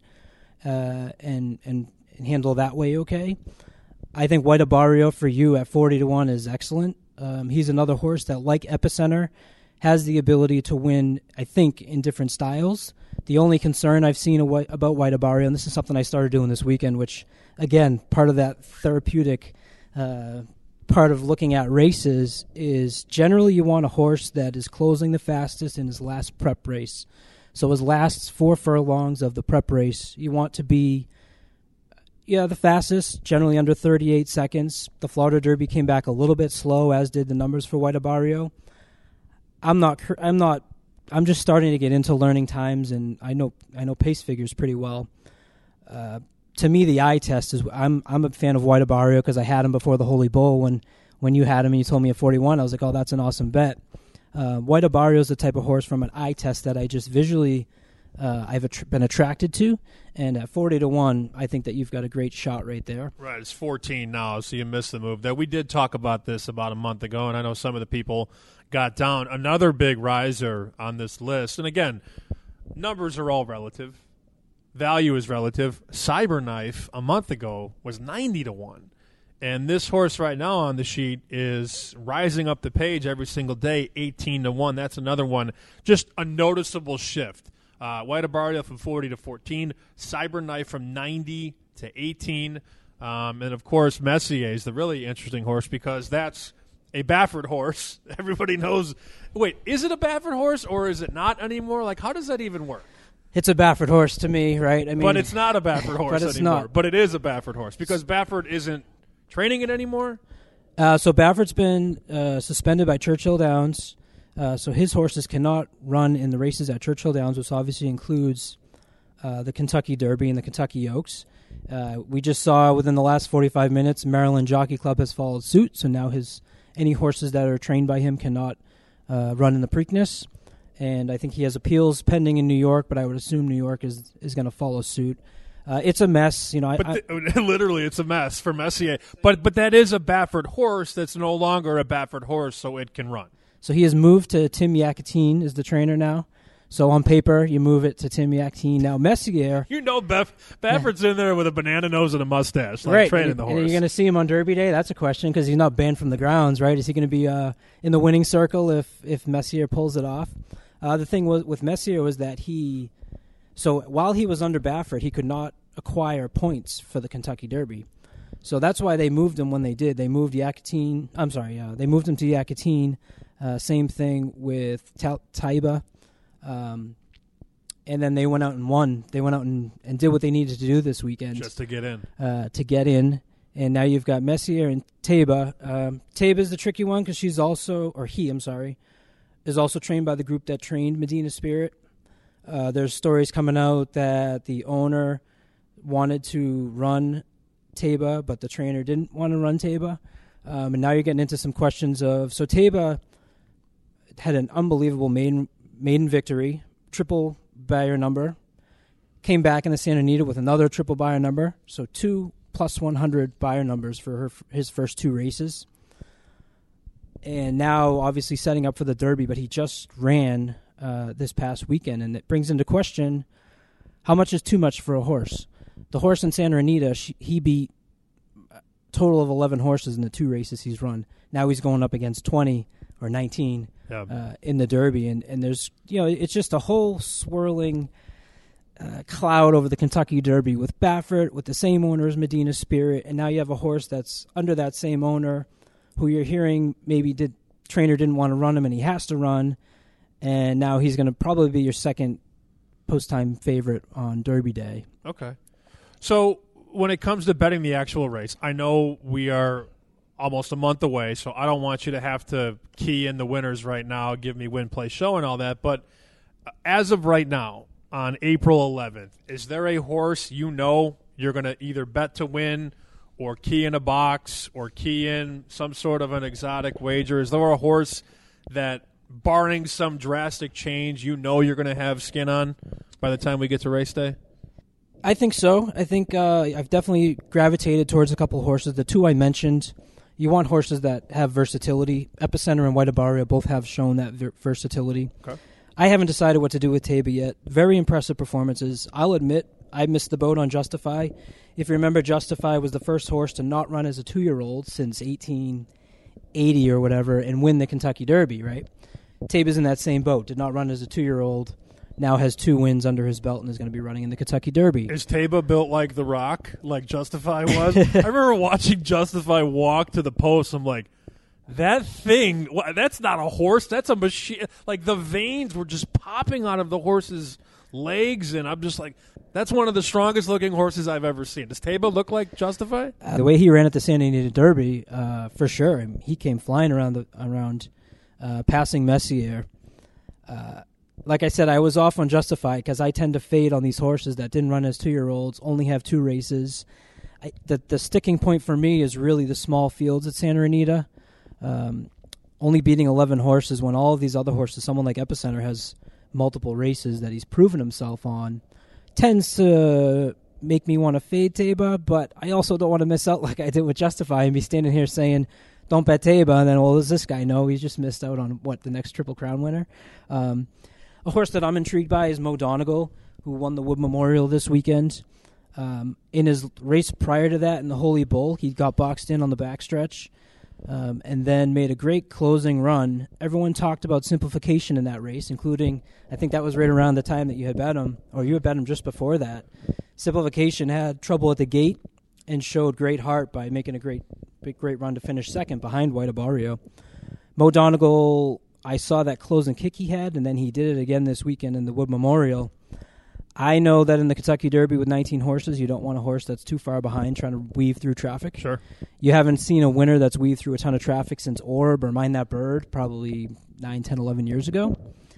uh, and, and and handle that way okay. I think White Abarrio for you at forty to one is excellent. Um, he's another horse that, like Epicenter, has the ability to win, I think, in different styles. The only concern I've seen about White Abarrio, and this is something I started doing this weekend, which, again, part of that therapeutic uh, part of looking at races is generally you want a horse that is closing the fastest in his last prep race. So his last four furlongs of the prep race, you want to be, yeah, the fastest, generally under thirty-eight seconds. The Florida Derby came back a little bit slow, as did the numbers for White Abarrio. I'm not, I'm not, I'm just starting to get into learning times, and I know, I know pace figures pretty well. Uh, to me, the eye test is, I'm, I'm a fan of White Abarrio because I had him before the Holy Bull. When, when you had him and you told me at forty-one, I was like, oh, that's an awesome bet. Uh, White Abarrio is the type of horse from an eye test that I just visually, uh, I've att- been attracted to. And at forty to one, I think that you've got a great shot right there. Right, it's fourteen now, so you missed the move there. We did talk about this about a month ago, and I know some of the people got down. Another big riser on this list, and again, numbers are all relative. Value is relative. Cyberknife a month ago was ninety to one. And this horse right now on the sheet is rising up the page every single day, eighteen to one. That's another one. Just a noticeable shift. Uh, White Abarrio from forty to fourteen. Cyberknife from ninety to eighteen. Um, and, of course, Messier is the really interesting horse because that's a Baffert horse. Everybody knows. Wait, is it a Baffert horse or is it not anymore? Like, how does that even work? It's a Baffert horse to me, right? I mean, but it's not a Baffert horse but it's anymore. Not. But it is a Baffert horse because Baffert isn't training it anymore. Uh, so Baffert's been uh, suspended by Churchill Downs. Uh, so his horses cannot run in the races at Churchill Downs, which obviously includes uh, the Kentucky Derby and the Kentucky Oaks. Uh, we just saw within the last forty-five minutes, Maryland Jockey Club has followed suit. So now his any horses that are trained by him cannot uh, run in the Preakness. And I think he has appeals pending in New York, but I would assume New York is is going to follow suit. Uh, it's a mess, you know. I, but I, the, literally, it's a mess for Messier. But but that is a Baffert horse that's no longer a Baffert horse, so it can run. So he has moved to Tim Yakatine as the trainer now. So on paper, you move it to Tim Yakatine. Now Messier, you know, Baff, Baffert's yeah. in there with a banana nose and a mustache, like right? training and, the horse. And you're going to see him on Derby Day. That's a question because he's not banned from the grounds, right? Is he going to be uh, in the winning circle if if Messier pulls it off? Uh, the thing was, with Messier was that he, so while he was under Baffert, he could not acquire points for the Kentucky Derby. So that's why they moved him when they did. They moved Yakatine, I'm sorry, uh, they moved him to Yakatine. Uh, same thing with Ta- Taiba. Um, and then they went out and won. They went out and, and did what they needed to do this weekend. Just to get in. Uh, to get in. And now you've got Messier and Taiba. Um, Taiba is the tricky one because she's also, or he, I'm sorry, is also trained by the group that trained Medina Spirit. Uh, there's stories coming out that the owner wanted to run Taiba, but the trainer didn't want to run Taiba. Um, and now you're getting into some questions of, so Taiba had an unbelievable maiden, maiden victory, triple Bayer number, came back in the Santa Anita with another triple Bayer number, so two plus one hundred Bayer numbers for her, his first two races. And now, obviously, setting up for the Derby, but he just ran uh, this past weekend, and it brings into question how much is too much for a horse. The horse in Santa Anita, she, he beat a total of eleven horses in the two races he's run. Now he's going up against twenty or nineteen yeah. uh, in the Derby, and, and there's, you know, it's just a whole swirling uh, cloud over the Kentucky Derby with Baffert, with the same owner as Medina Spirit, and now you have a horse that's under that same owner, who you're hearing maybe did trainer didn't want to run him and he has to run, and now he's going to probably be your second post-time favorite on Derby Day. Okay. So when it comes to betting the actual race, I know we are almost a month away, so I don't want you to have to key in the winners right now, give me win, play, show, and all that, but as of right now, on April eleventh, is there a horse you know you're going to either bet to win or key in a box, or key in some sort of an exotic wager? Is there a horse that, barring some drastic change, you know you're going to have skin on by the time we get to race day? I think so. I think uh, I've definitely gravitated towards a couple of horses. The two I mentioned, you want horses that have versatility. Epicenter and White Abarrio both have shown that ver- versatility. Okay. I haven't decided what to do with Taiba yet. Very impressive performances. I'll admit I missed the boat on Justify. If you remember, Justify was the first horse to not run as a two-year-old since eighteen eighty or whatever and win the Kentucky Derby, right? Taiba's in that same boat. Did not run as a two-year-old. now has two wins under his belt and is going to be running in the Kentucky Derby. Is Taba built like The Rock, like Justify was? I remember watching Justify walk to the post. I'm like, that thing, that's not a horse. That's a machine. Like, the veins were just popping out of the horse's legs, and I'm just like, that's one of the strongest-looking horses I've ever seen. Does Taba look like Justify? Uh, the way he ran at the Santa Anita Derby, uh, for sure. He came flying around, the, around uh, passing Messier. Uh Like I said, I was off on Justify because I tend to fade on these horses that didn't run as two-year-olds, only have two races. I, the, the sticking point for me is really the small fields at Santa Anita. Um, only beating eleven horses when all of these other horses, someone like Epicenter has multiple races that he's proven himself on, tends to make me want to fade Taba, but I also don't want to miss out like I did with Justify and be standing here saying, don't bet Taba, and then, well, does this guy know he's just missed out on, what, the next Triple Crown winner? Um A horse that I'm intrigued by is Mo Donegal, who won the Wood Memorial this weekend. Um, in his race prior to that in the Holy Bull, he got boxed in on the backstretch um, and then made a great closing run. Everyone talked about simplification in that race, including, I think that was right around the time that you had bet him, or you had bet him just before that. Simplification had trouble at the gate and showed great heart by making a great big, great run to finish second behind White Abarrio. Mo Donegal, I saw that closing kick he had, and then he did it again this weekend in the Wood Memorial. I know that in the Kentucky Derby with nineteen horses, you don't want a horse that's too far behind trying to weave through traffic. Sure. You haven't seen a winner that's weaved through a ton of traffic since Orb or Mind That Bird, probably nine, ten, eleven years ago.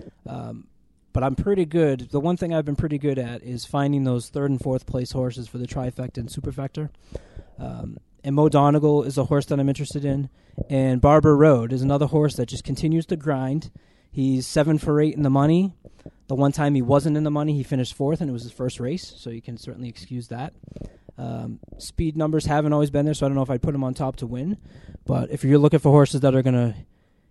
Um, but I'm pretty good. The one thing I've been pretty good at is finding those third and fourth place horses for the trifecta and superfecta. Um, and Mo Donegal is a horse that I'm interested in. And Barber Road is another horse that just continues to grind. He's seven for eight in the money. The one time he wasn't in the money, he finished fourth, and it was his first race, so you can certainly excuse that. Um, speed numbers haven't always been there, so I don't know if I'd put him on top to win. But if you're looking for horses that are going to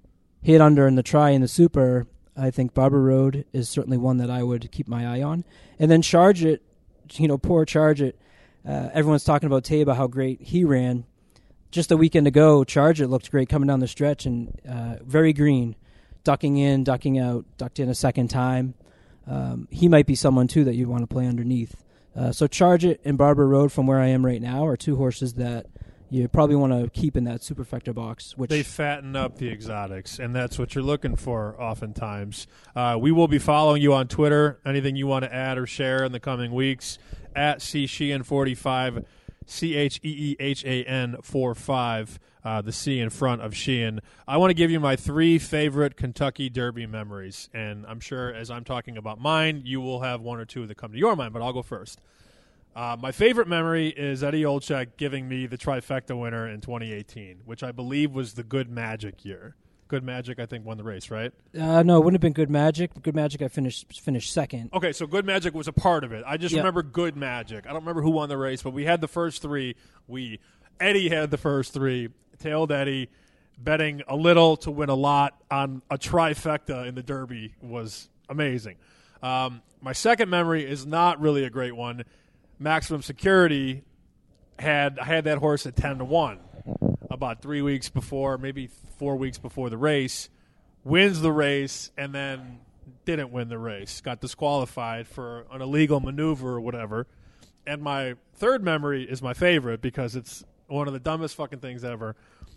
hit under in the try and the super, I think Barber Road is certainly one that I would keep my eye on. And then Charge It, you know, poor Charge It. Uh, everyone's talking about Taba, how great he ran. Just a weekend ago, Charge It looked great coming down the stretch and uh, very green, ducking in, ducking out, ducked in a second time. Um, he might be someone, too, that you want to play underneath. Uh, so Charge It and Barber Road, from where I am right now, are two horses that you probably want to keep in that superfecta box. Which they fatten up the exotics, and that's what you're looking for oftentimes. Uh, we will be following you on Twitter. Anything you want to add or share in the coming weeks, at C Sheehan forty-five, C H E E H A N forty-five, uh, the C in front of Sheehan. I want to give you my three favorite Kentucky Derby memories, and I'm sure as I'm talking about mine, you will have one or two that come to your mind, but I'll go first. Uh, my favorite memory is Eddie Olczyk giving me the trifecta winner in twenty eighteen, which I believe was the Good Magic year. Good Magic, I think, won the race, right? Uh, no, it wouldn't have been Good Magic. Good Magic, I finished finished second. Okay, so Good Magic was a part of it. I just yep. remember Good Magic. I don't remember who won the race, but we had the first three. We Eddie had the first three. Tailed Eddie, betting a little to win a lot on a trifecta in the Derby was amazing. Um, my second memory is not really a great one. Maximum Security had I had that horse at ten to one about three weeks before, maybe four weeks before the race, wins the race, and then didn't win the race, got disqualified for an illegal maneuver or whatever. And my third memory is my favorite because it's one of the dumbest fucking things ever.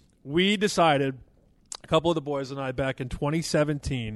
We decided, a couple of the boys and I back in twenty seventeen,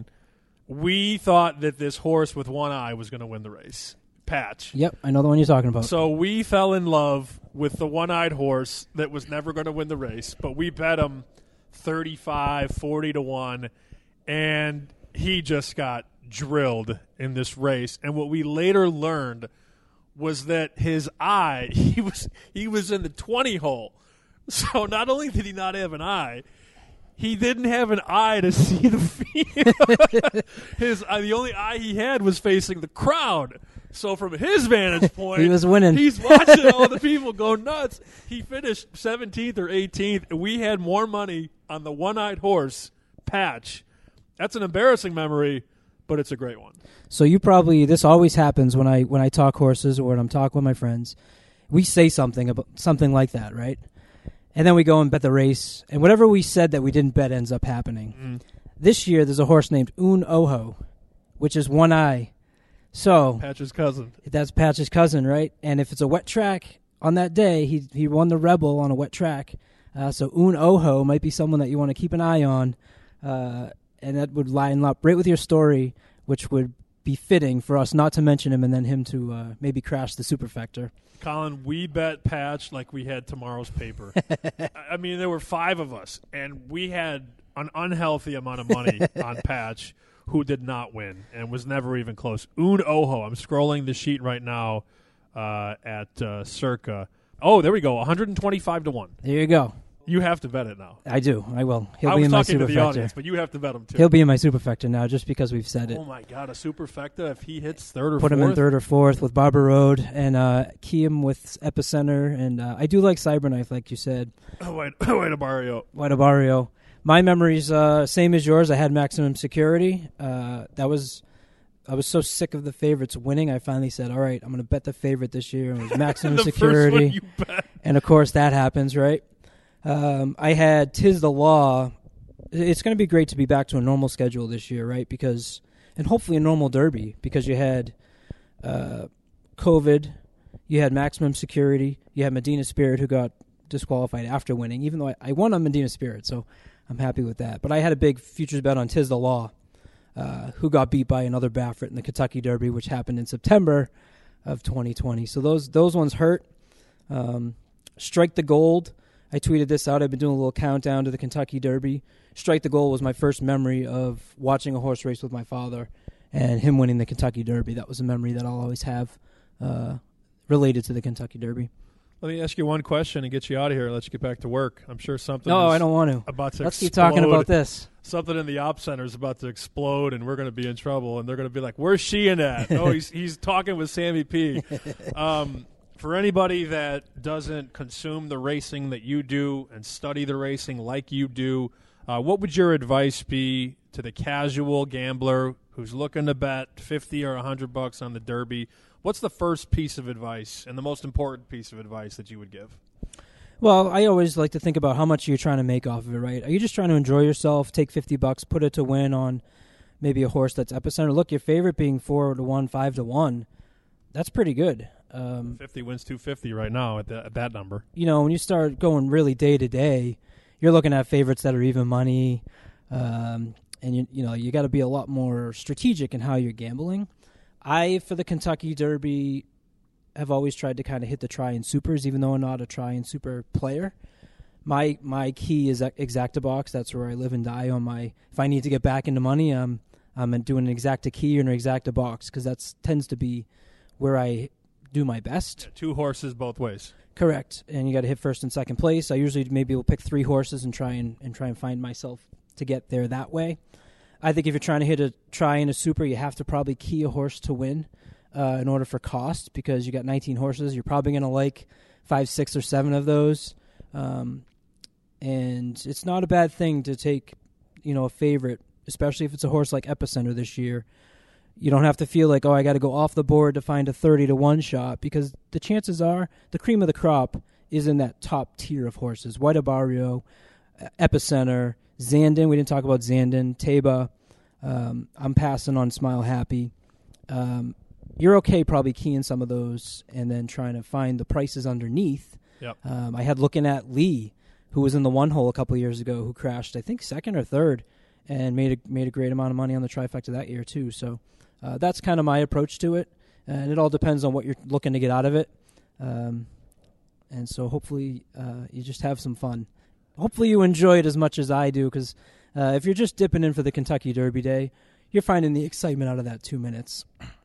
we thought that this horse with one eye was going to win the race. Patch. Yep, I know the one you're talking about. So we fell in love with the one-eyed horse that was never going to win the race, but we bet him thirty-five, forty to one, and he just got drilled in this race. And what we later learned was that his eye, he was he was in the twenty hole. So not only did he not have an eye, he didn't have an eye to see the field. his uh, the only eye he had was facing the crowd. So from his vantage point, he was winning. He's watching all the people go nuts. He finished seventeenth or eighteenth, and we had more money on the one-eyed horse, Patch. That's an embarrassing memory, but it's a great one. So you probably, this always happens when I when I talk horses or when I'm talking with my friends. We say something about something like that, right? And then we go and bet the race, and whatever we said that we didn't bet ends up happening. Mm. This year, there's a horse named Un Oho, which is one eye. So Patch's cousin. That's Patch's cousin, right? And if it's a wet track on that day, he he won the Rebel on a wet track. Uh, so Un Ojo might be someone that you want to keep an eye on, uh, and that would line up right with your story, which would be fitting for us not to mention him and then him to uh, maybe crash the Superfecta. Colin, we bet Patch like we had tomorrow's paper. I mean, there were five of us, and we had an unhealthy amount of money on Patch, who did not win and was never even close. Un Ojo. I'm scrolling the sheet right now uh, at uh, Circa. Oh, there we go. one hundred twenty-five to one. There you go. You have to bet it now. I do. I will. He'll I be was in my talking to the Superfecta. audience, but you have to bet him too. He'll be in my Superfecta now just because we've said it. Oh, my God. A Superfecta if he hits third or Put fourth? him in third or fourth with Barber Road and uh, key him with Epicenter. And uh, I do like Cyberknife, like you said. Oh, wait, wait a Barrio. White Barrio. My memory's uh, same as yours. I had Maximum Security. Uh, that was... I was so sick of the favorites winning, I finally said, all right, I'm going to bet the favorite this year. It was Maximum the Security. First one you bet. And, of course, that happens, right? Um, I had Tis the Law. It's going to be great to be back to a normal schedule this year, right? Because, and hopefully a normal Derby, because you had uh, COVID, you had Maximum Security, you had Medina Spirit, who got disqualified after winning, even though I, I won on Medina Spirit, so I'm happy with that. But I had a big futures bet on Tis the Law. Uh, who got beat by another Baffert in the Kentucky Derby, which happened in September of twenty twenty. So those those ones hurt. Um, Strike the Gold. I tweeted this out. I've been doing a little countdown to the Kentucky Derby. Strike the Gold was my first memory of watching a horse race with my father and him winning the Kentucky Derby. That was a memory that I'll always have uh, related to the Kentucky Derby. Let me ask you one question and get you out of here. Let you get back to work. I'm sure something No, is I don't want to. about to Let's explode. keep talking about this. Something in the op center is about to explode, and we're going to be in trouble. And they're going to be like, "Where's Sheehan at?" Oh, he's he's talking with Sammy P. Um, for anybody that doesn't consume the racing that you do and study the racing like you do, uh, what would your advice be to the casual gambler who's looking to bet fifty or a hundred bucks on the Derby? What's the first piece of advice and the most important piece of advice that you would give? Well, I always like to think about how much you're trying to make off of it, right? Are you just trying to enjoy yourself, take fifty bucks, put it to win on maybe a horse that's Epicenter? Look, your favorite being four to one, five to one, that's pretty good. Um, fifty wins two fifty right now at, the, at that number. You know, when you start going really day to day, you're looking at favorites that are even money, um, and you you know you got to be a lot more strategic in how you're gambling. I, for the Kentucky Derby, have always tried to kind of hit the try and supers, even though I'm not a try and super player. My my key is Exactabox. That's where I live and die on my. If I need to get back into money, I'm I'm doing an Exacta key or an Exacta box because that tends to be where I do my best. Yeah, two horses both ways. Correct, and you got to hit first and second place. I usually maybe will pick three horses and try and, and try and find myself to get there that way. I think if you're trying to hit a try and a super, you have to probably key a horse to win uh, in order for cost because you got nineteen horses. You're probably going to like five, six, or seven of those, um, and it's not a bad thing to take, you know, a favorite, especially if it's a horse like Epicenter this year. You don't have to feel like, oh, I got to go off the board to find a thirty to one shot because the chances are the cream of the crop is in that top tier of horses. White Barrio, Epicenter, Zandon. We didn't talk about Zandon. Taba. Um, I'm passing on Smile Happy. Um, you're okay probably keying some of those and then trying to find the prices underneath. Yep. Um, I had looking at Lee, who was in the one hole a couple of years ago, who crashed, I think, second or third, and made a, made a great amount of money on the trifecta that year too. So uh, that's kind of my approach to it, and it all depends on what you're looking to get out of it. Um, and so hopefully uh, you just have some fun. Hopefully you enjoy it as much as I do, because uh, if you're just dipping in for the Kentucky Derby day, you're finding the excitement out of that two minutes.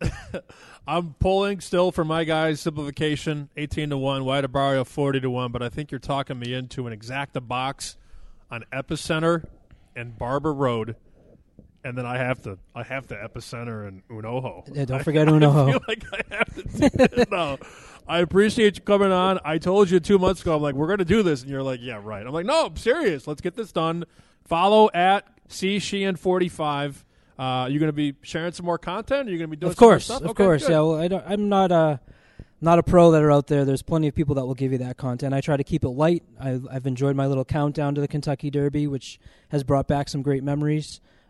I'm pulling still for my guys, simplification, eighteen to one, White Barrio forty to one, but I think you're talking me into an Exacta box on Epicenter and Barber Road, and then I have to I have to Epicenter and Un Ojo. Yeah, don't forget Un Ojo. I feel like I have to do it. No. I appreciate you coming on. I told you two months ago, I'm like, we're going to do this. And you're like, yeah, right. I'm like, no, I'm serious. Let's get this done. Follow at C Sheehan forty-five. Uh, you're going to be sharing some more content? Are you going to be doing of course, some more stuff? Of okay, course, good. yeah. Well, I don't, I'm not a, not a pro that are out there. There's plenty of people that will give you that content. I try to keep it light. I, I've enjoyed my little countdown to the Kentucky Derby, which has brought back some great memories.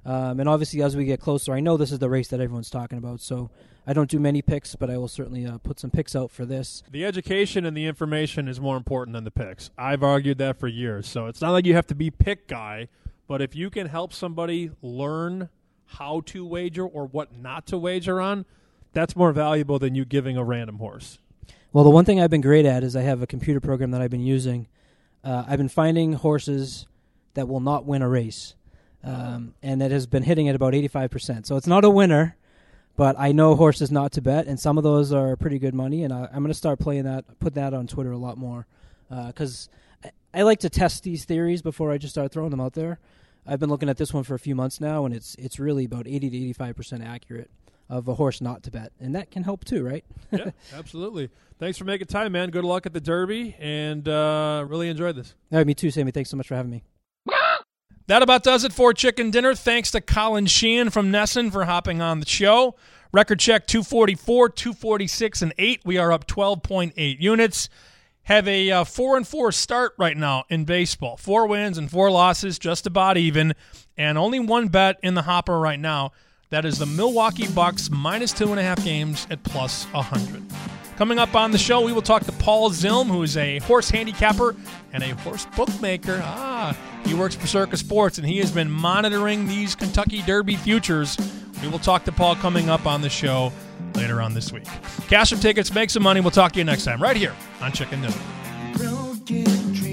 Um, and obviously, as we get closer, I know this is the race that everyone's talking about, so I don't do many picks, but I will certainly uh, put some picks out for this. The education and the information is more important than the picks. I've argued that for years. So it's not like you have to be pick guy, but if you can help somebody learn how to wager or what not to wager on, that's more valuable than you giving a random horse. Well, the one thing I've been great at is I have a computer program that I've been using. Uh, I've been finding horses that will not win a race, um, and that has been hitting at about eighty-five percent. So it's not a winner, but I know horses not to bet, and some of those are pretty good money, and I, I'm going to start playing that, put that on Twitter a lot more, because uh, I, I like to test these theories before I just start throwing them out there. I've been looking at this one for a few months now, and it's it's really about eighty to eighty-five percent accurate of a horse not to bet, and that can help too, right? Yeah, absolutely. Thanks for making time, man. Good luck at the Derby, and uh, really enjoyed this. Yeah, me too, Sammy. Thanks so much for having me. That about does it for Chicken Dinner. Thanks to Colin Sheehan from Nesson for hopping on the show. Record check two forty-four, two forty-six, and eight. We are up twelve point eight units. Have a uh, four and four start right now in baseball. Four wins and four losses, just about even, and only one bet in the hopper right now. That is the Milwaukee Bucks minus two and a half games at plus one hundred. Coming up on the show, we will talk to Paul Zilm, who is a horse handicapper and a horse bookmaker. Ah, he works for Circus Sports, and he has been monitoring these Kentucky Derby futures. We will talk to Paul coming up on the show later on this week. Cash some tickets, make some money. We'll talk to you next time right here on Chicken Dinner.